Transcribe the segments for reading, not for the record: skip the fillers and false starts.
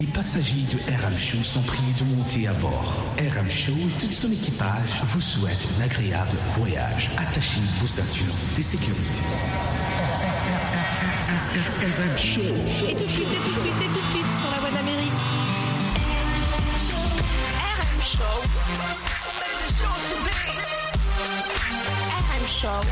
Les passagers de RM Show sont priés de monter à bord. RM Show et tout son équipage vous souhaitent un agréable voyage. Attachez vos ceintures de sécurité. RM Show. Et tout de suite, sur la voie d'Amérique. RM Show. RM Show.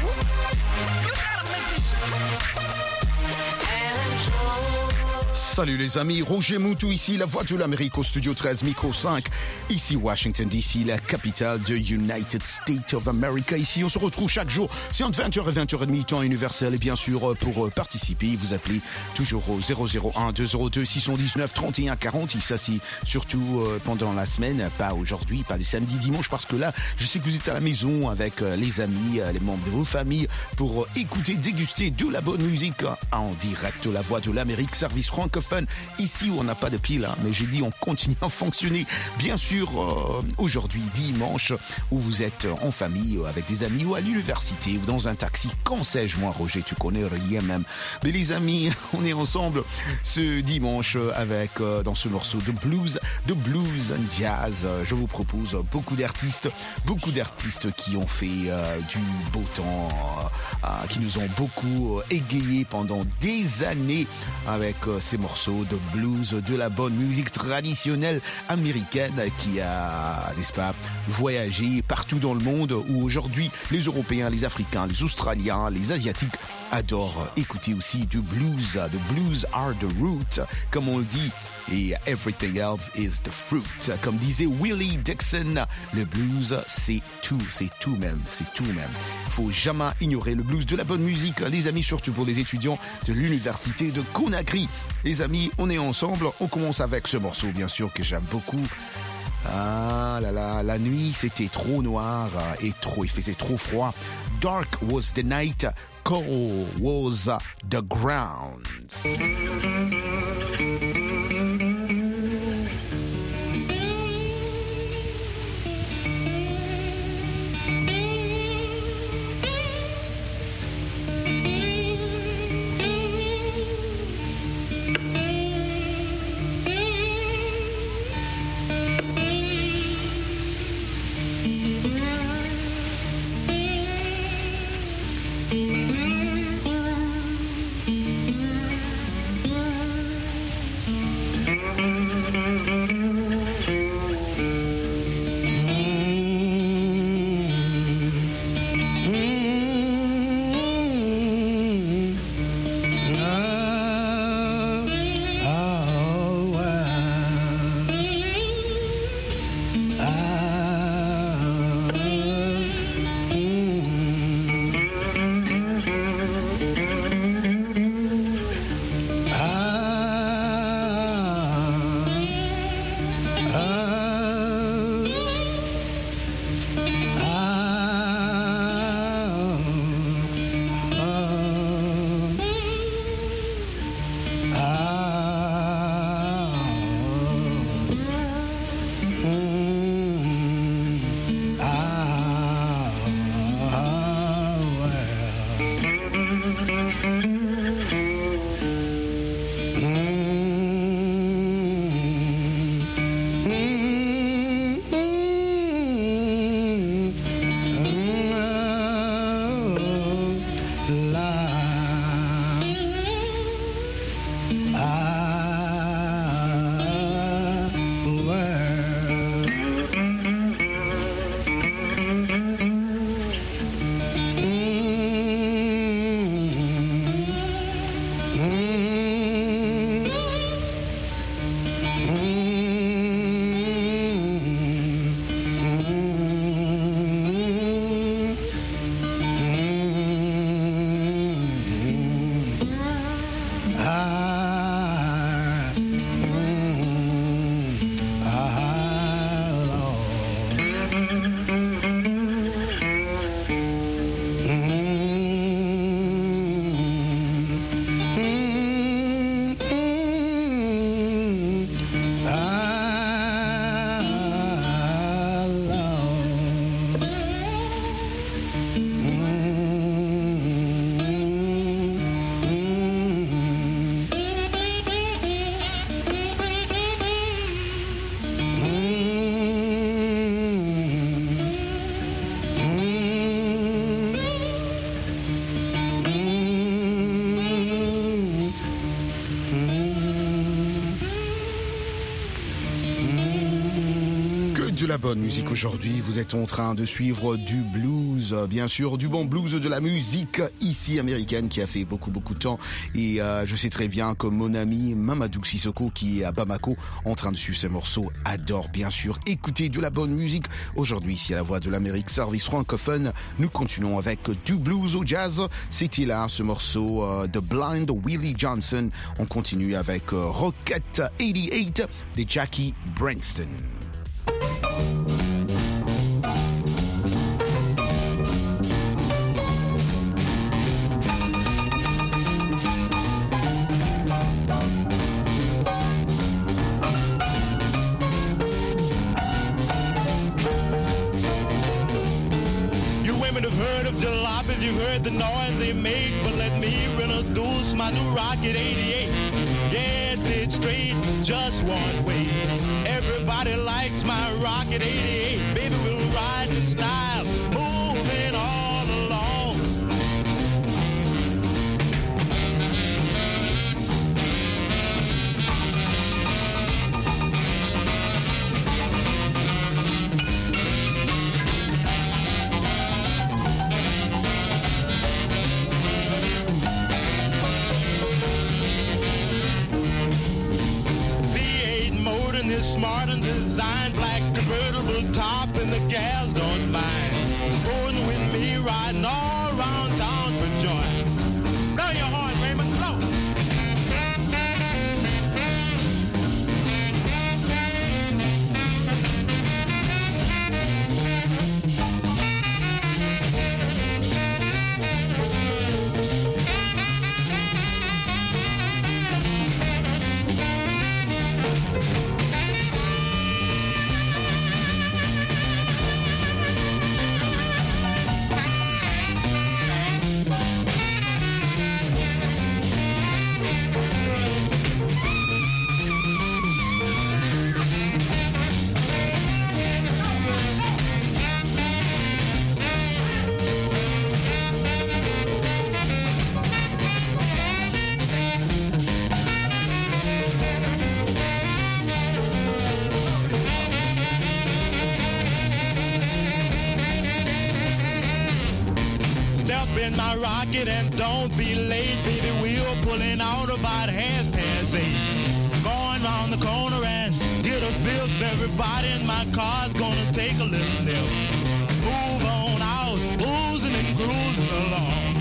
Salut les amis, Roger Moutou ici, la voix de l'Amérique au studio 13, micro 5. Ici Washington DC, la capitale de United States of America. Ici, on se retrouve chaque jour, c'est entre 20h et 20h30, temps universel. Et bien sûr, pour participer, vous appelez toujours au 001-202-619-3140. Et ça, c'est surtout pendant la semaine, pas aujourd'hui, pas le samedi, dimanche, parce que là, je sais que vous êtes à la maison avec les amis, les membres de vos familles, pour écouter, déguster de la bonne musique en direct. La voix de l'Amérique, service francophone. Ici où on n'a pas de pile, hein, mais j'ai dit on continue à fonctionner. Bien sûr, aujourd'hui, dimanche, où vous êtes en famille, avec des amis, ou à l'université, ou dans un taxi. Quand sais-je, moi, Roger, tu connais rien même. Mais les amis, on est ensemble ce dimanche avec, dans ce morceau de blues and jazz. Je vous propose beaucoup d'artistes qui ont fait du beau temps, qui nous ont beaucoup égayés pendant des années avec ces morceaux de blues, de la bonne musique traditionnelle américaine qui a, n'est-ce pas, voyagé partout dans le monde, où aujourd'hui les Européens, les Africains, les Australiens, les Asiatiques adorent écouter aussi du blues. The blues are the root, comme on le dit, et everything else is the fruit. Comme disait Willie Dixon, le blues, c'est tout même. Faut jamais ignorer le blues, de la bonne musique, les amis, surtout pour les étudiants de l'université de Conakry. Les amis, on est ensemble, on commence avec ce morceau, bien sûr, que j'aime beaucoup. Ah là là, la nuit, c'était trop noir et il faisait trop froid. Dark was the night, cold was the ground. de la bonne musique aujourd'hui. Vous êtes en train de suivre du blues, bien sûr, du bon blues, de la musique ici américaine qui a fait beaucoup de temps. Et je sais très bien que mon ami Mamadou Sissoko, qui est à Bamako, en train de suivre ces morceaux, adore bien sûr écouter de la bonne musique. Aujourd'hui, ici à la Voix de l'Amérique, service francophone, nous continuons avec du blues au jazz. C'était là ce morceau de Blind Willie Johnson. On continue avec Rocket 88 de Jackie Branston. You women have heard of jalopies, you've heard the noise they make, but let me introduce my new Rocket 88. Yes, it's straight, just one way. Everybody likes my Rocket 88. Baby, we'll ride in style, moving all along. Smart and designed, black convertible top, and the gals don't mind. Sporting with me, riding all around town for joy. Blow your horn, Raymond, blow. In my rocket and don't be late, baby. We're pulling out about 8:30. Going round the corner and get a bill. Everybody in my car's gonna take a little nip. Move on out, oozing and cruising along.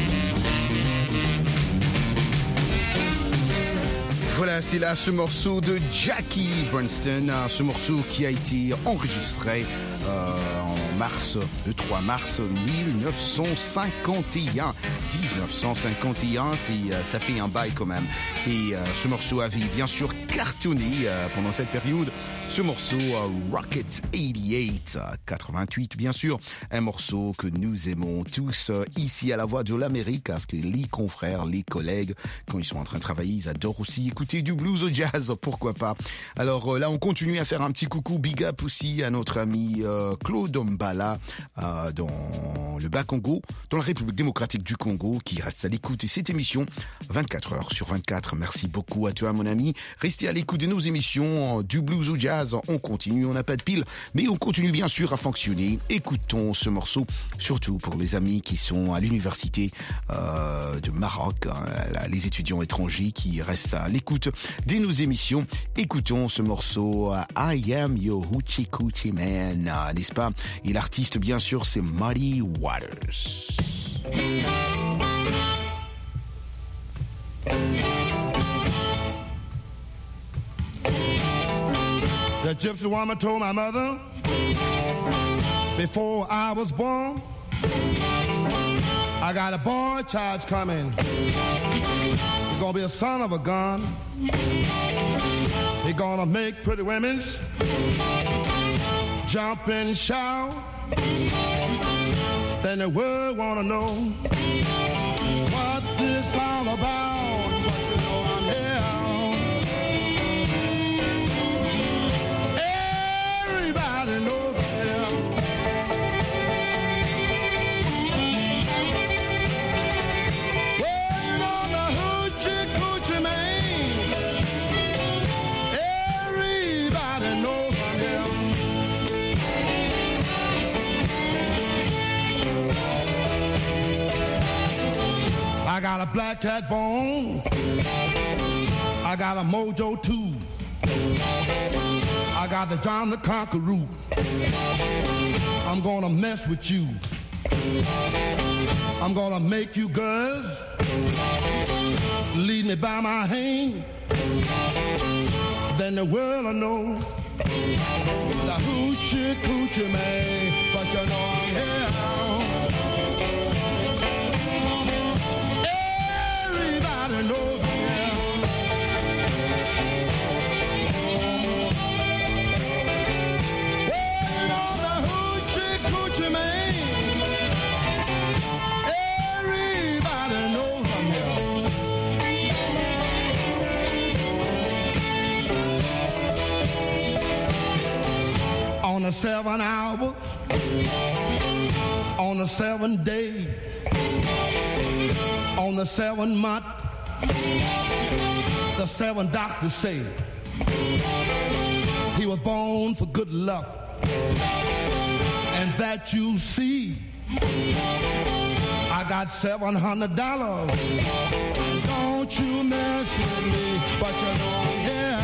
Voilà, c'est là ce morceau de Jackie Branston, ce morceau qui a été enregistré le 3 mars 1951. 1951, ça fait un bail quand même. Et ce morceau avait bien sûr cartonné pendant cette période. Ce morceau Rocket 88, 88 bien sûr, un morceau que nous aimons tous ici à la Voix de l'Amérique, parce que les confrères, les collègues, quand ils sont en train de travailler, ils adorent aussi écouter du blues au jazz, pourquoi pas. Alors là, on continue à faire un petit coucou, big up aussi à notre ami Claude Mbala dans le Bas-Congo, dans la République démocratique du Congo, qui reste à l'écoute de cette émission 24 heures sur 24. Merci beaucoup à toi mon ami. Restez à l'écoute de nos émissions du blues au jazz. On continue, on n'a pas de pile, mais on continue bien sûr à fonctionner. Écoutons ce morceau, surtout pour les amis qui sont à l'université de Maroc, les étudiants étrangers qui restent à l'écoute de nos émissions. Écoutons ce morceau I Am Your Hoochie Coochie Man, n'est-ce pas? Et l'artiste bien sûr c'est Muddy Waters. The gypsy woman told my mother before I was born, I got a boy child coming. He's gonna be a son of a gun. He's gonna make pretty women jump and shout. Then the world wanna know what this all about. But you know I'm here. Everybody knows I'm here. Waiting on the hoochie coochie man. Everybody knows I'm here. got a black cat bone. I got a mojo too. I got the John the Conqueror. I'm gonna mess with you. I'm gonna make you girls lead me by my hand. Then the world will know the hoochie coochie man. But you know I'm here. Everybody knows I'm here. Oh, you know the hoochie coochie man. Everybody knows I'm here. On the 7 hours, on the 7 day, on the 7 month, the 7 doctors say he was born for good luck, and that you see. I got $700. Don't you mess with me, but you know I'm here.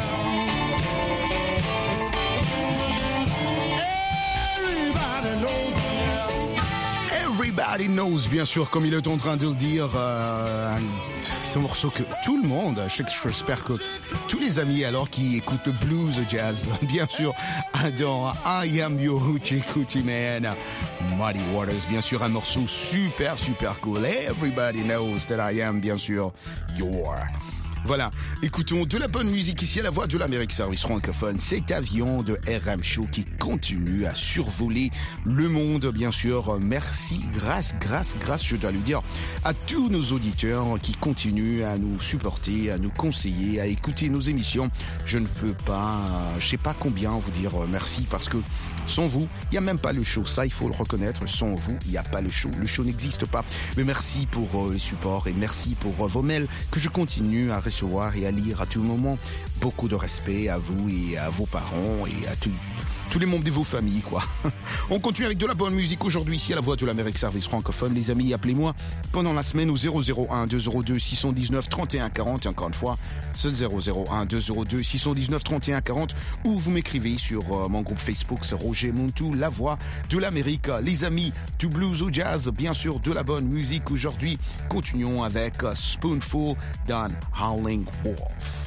Everybody knows, bien sûr, comme il est en train de le dire. C'est un morceau que tout le monde, j'espère que tous les amis alors qui écoutent le blues, le jazz, bien sûr, adorent I Am Your Hoochie Coochie Man. Muddy Waters, bien sûr, un morceau super, super cool. Everybody knows that I am, bien sûr, your. Voilà, écoutons de la bonne musique ici à la Voix de l'Amérique Service francophone. Cet avion de RM Show qui continue à survoler le monde, bien sûr. Merci, grâce, je dois le dire, à tous nos auditeurs qui continuent à nous supporter, à nous conseiller, à écouter nos émissions. Je ne peux pas, je sais pas combien vous dire merci parce que sans vous, il n'y a même pas le show. Ça, il faut le reconnaître. Sans vous, il n'y a pas le show. Le show n'existe pas. Mais merci pour le support et merci pour vos mails que je continue à recevoir et à lire à tout moment. Beaucoup de respect à vous et à vos parents et à tous les membres de vos familles, quoi. On continue avec de la bonne musique aujourd'hui ici à la Voix de l'Amérique Service francophone. Les amis, appelez-moi pendant la semaine au 001 202 619 31 40. Et encore une fois, c'est 001 202 619 31 40. Ou vous m'écrivez sur mon groupe Facebook, c'est Roger Montou, la Voix de l'Amérique. Les amis, du blues au jazz, bien sûr, de la bonne musique aujourd'hui. Continuons avec Spoonful d'un Howling Wolf.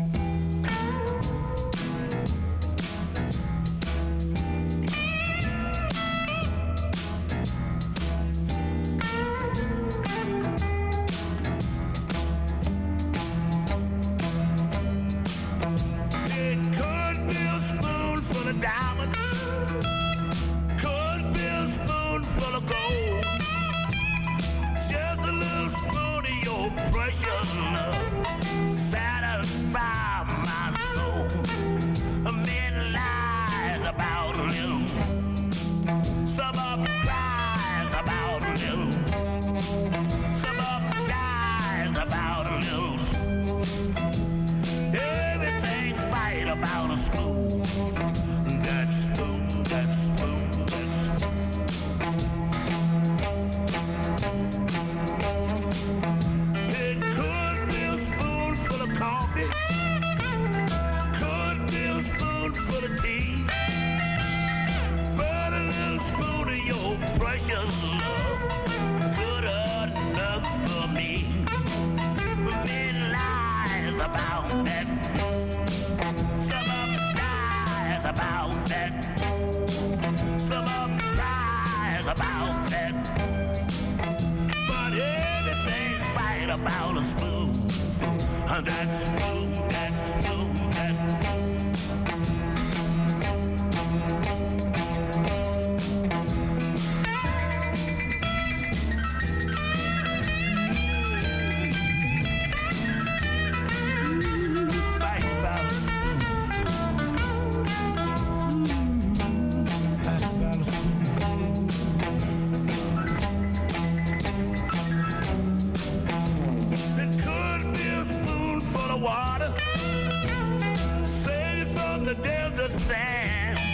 Sand.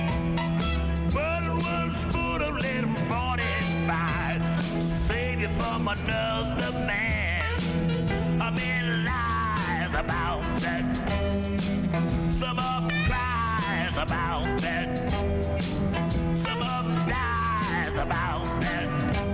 But one spoon of little 45 save you from another man. about that. Some of them cries about that. Some of them dies about that.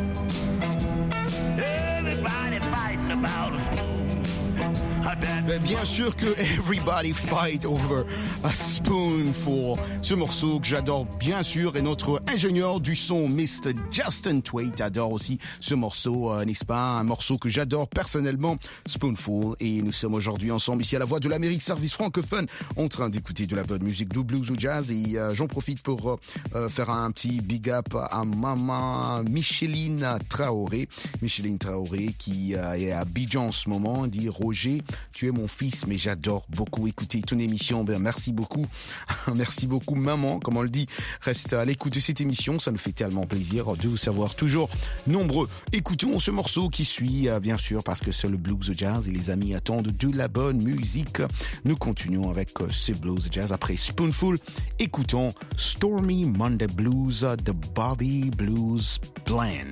Everybody fighting about a spoon. Bien sûr que Everybody Fight Over a Spoonful. Ce morceau que j'adore bien sûr, et notre ingénieur du son, Mr. Justin Twait, adore aussi ce morceau, n'est-ce pas? Un morceau que j'adore personnellement, Spoonful. Et nous sommes aujourd'hui ensemble ici à la Voix de l'Amérique, service francophone, en train d'écouter de la bonne musique, du blues, du jazz. Et j'en profite pour faire un petit big up à maman Micheline Traoré. Micheline Traoré qui est à Abidjan en ce moment, dit Roger, tu es mon fils, mais j'adore beaucoup écouter ton émission. Ben, merci beaucoup. Merci beaucoup, maman. Comme on le dit, reste à l'écoute de cette émission. Ça nous fait tellement plaisir de vous savoir toujours nombreux. Écoutons ce morceau qui suit, bien sûr, parce que c'est le blues jazz et les amis attendent de la bonne musique. Nous continuons avec ce blues jazz. Après Spoonful, écoutons Stormy Monday Blues de Bobby Blues Blend.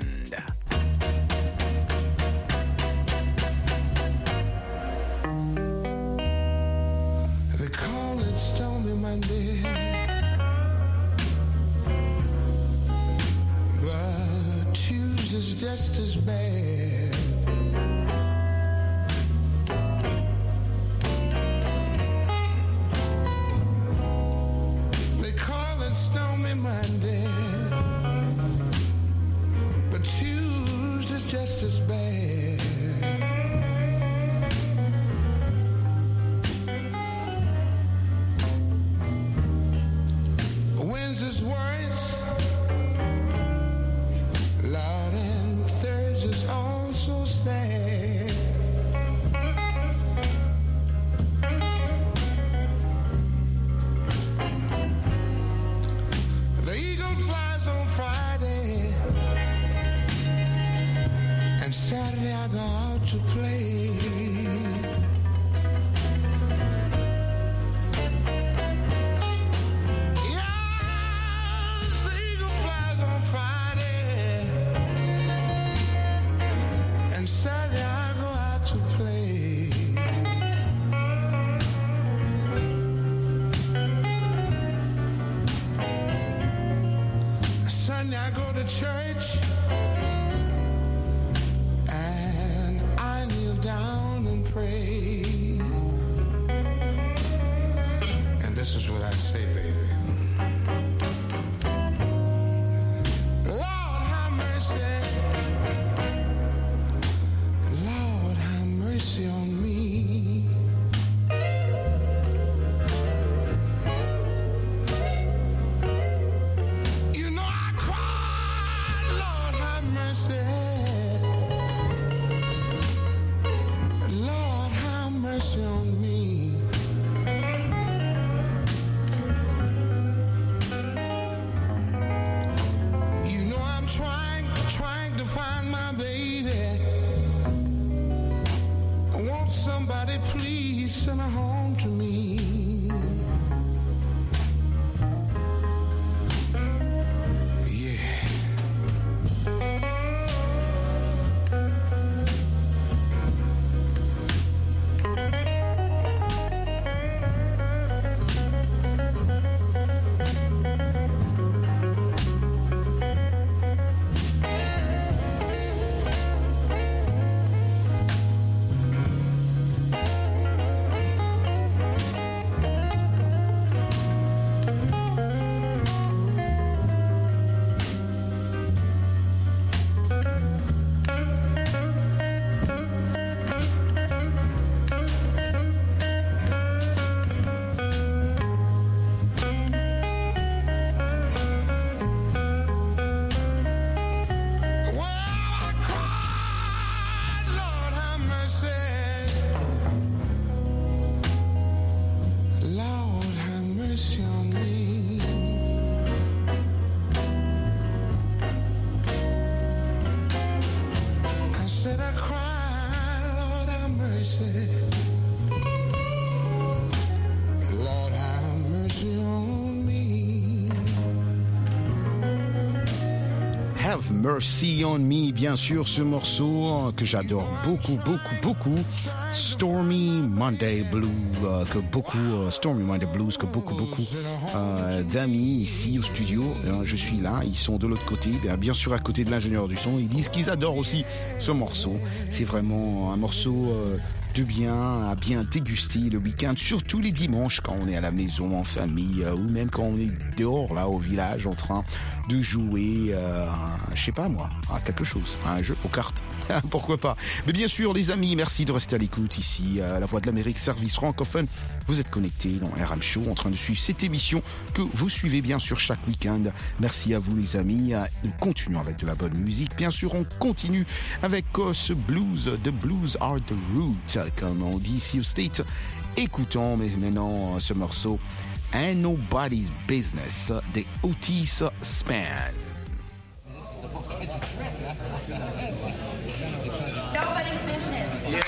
Stormy Monday, but Tuesday's just as bad. They call it Stormy Monday, but Tuesday's just as bad. Wednesday's worse, Lord, and Thursday's also sad. The eagle flies on Friday, and Saturday I go out to play. Saturday I go out to play. Sunday I go to church and I kneel down and pray. And this is what I say, baby. Lord, have mercy. Mercy on me. You know I cried, Lord have mercy. Lord have mercy on me. Mercy on Me, bien sûr, ce morceau que j'adore beaucoup. Stormy Monday Blues, Stormy Monday Blues, que beaucoup d'amis ici au studio, je suis là, ils sont de l'autre côté, bien sûr à côté de l'ingénieur du son, ils disent qu'ils adorent aussi ce morceau. C'est vraiment un morceau de bien, à bien déguster le week-end, surtout les dimanches quand on est à la maison, en famille, ou même quand on est dehors, là, au village, en train de jouer, je sais pas moi, à quelque chose, à un jeu aux cartes. Pourquoi pas. Mais bien sûr, les amis, merci de rester à l'écoute ici, à La Voix de l'Amérique, service francophone. Vous êtes connectés dans RM Show, en train de suivre cette émission que vous suivez bien sûr chaque week-end. Merci à vous, les amis. Nous continuons avec de la bonne musique. Bien sûr, on continue avec ce blues. The blues are the root, comme on dit ici au State. Écoutons maintenant ce morceau Ain't Nobody's Business des Otis Spann. Nobody's business. Yeah.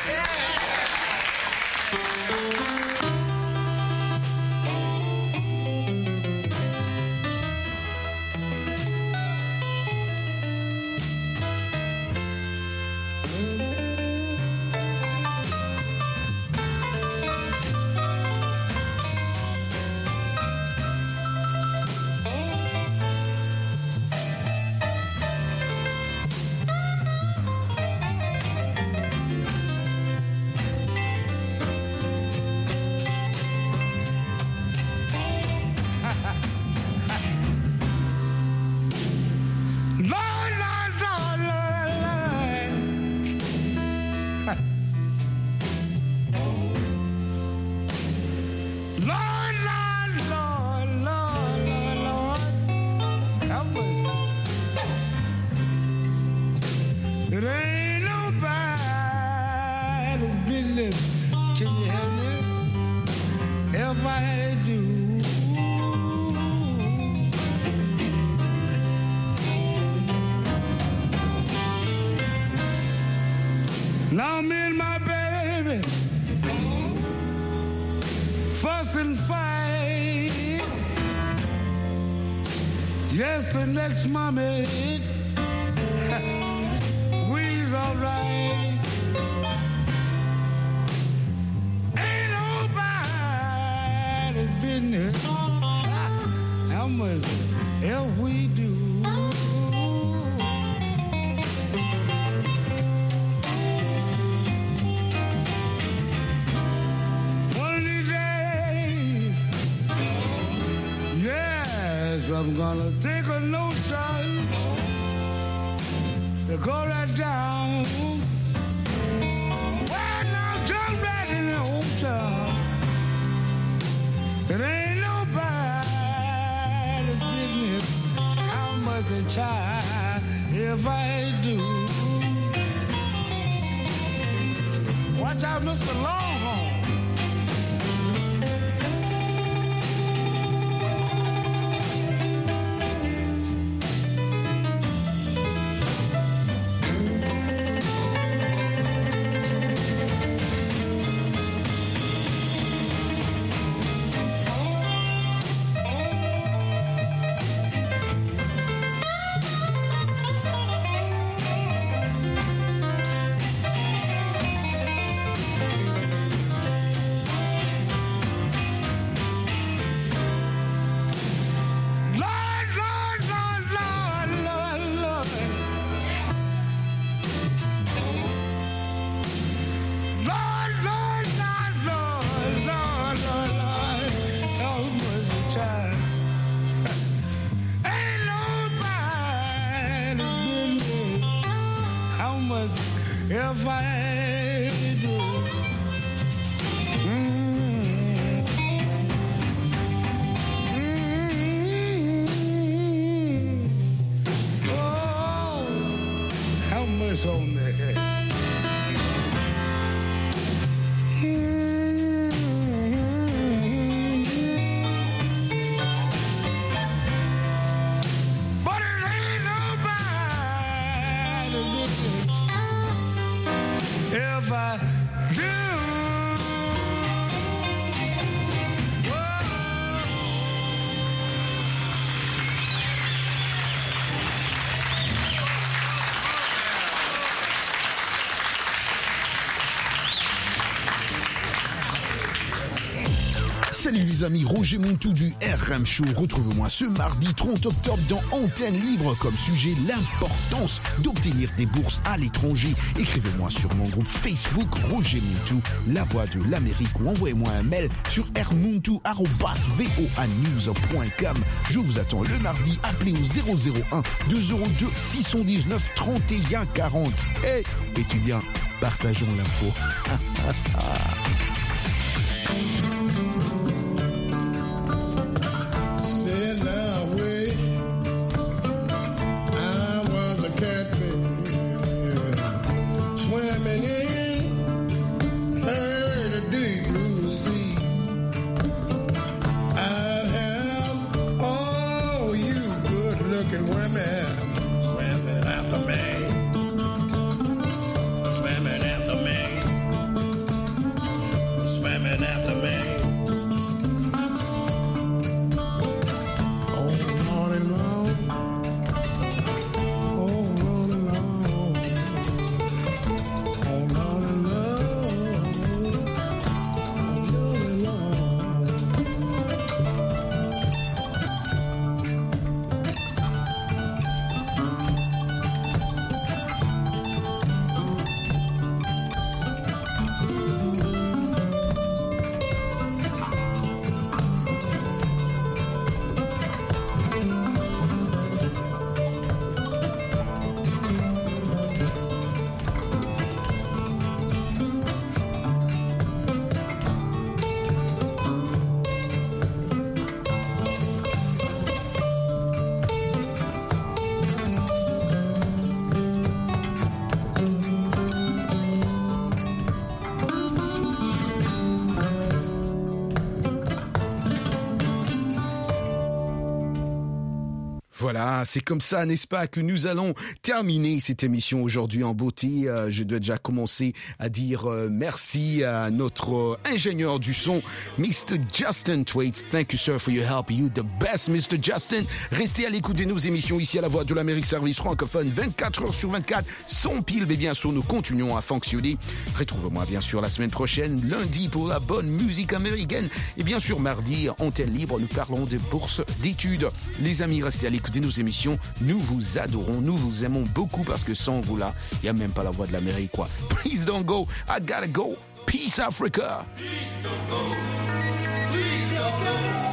Now me and my baby fuss and fight. Yes, the next mommy we's alright. Ain't nobody's business how much else we do. I'm gonna take a notion to go right down. Well, now jump right in the ocean. It ain't nobody's business how much I try if I do. Watch out, Mr. Longhorn. If I do, oh, how much on that? But it ain't nobody business. If I do, les amis, Roger Montou du RM Show. Retrouve-moi ce mardi 30 octobre dans Antenne Libre comme sujet l'importance d'obtenir des bourses à l'étranger. Écrivez-moi sur mon groupe Facebook Roger Montou, la voix de l'Amérique, ou envoyez-moi un mail sur rmontou@voanews.com. Je vous attends le mardi. Appelez au 001 202 619 31 40. Hey, étudiants, partageons l'info. Voilà, c'est comme ça, n'est-ce pas, que nous allons terminer cette émission aujourd'hui en beauté. Je dois déjà commencer à dire merci à notre ingénieur du son, Mr. Justin Thwaites. Thank you, sir, for your help. You the best, Mr. Justin. Restez à l'écoute de nos émissions ici à la Voix de l'Amérique, service francophone, 24 heures sur 24, sans pile, mais bien sûr, nous continuons à fonctionner. Retrouvez-moi, bien sûr, la semaine prochaine, lundi, pour la bonne musique américaine. Et bien sûr, mardi, Antenne Libre, nous parlons des bourses d'études. Les amis, restez à l'écoute de nos émissions. Nous vous adorons, nous vous aimons beaucoup parce que sans vous là, il n'y a même pas la Voix de l'Amérique, quoi. Please don't go, I gotta go. Peace Africa. Please don't go. Please don't go.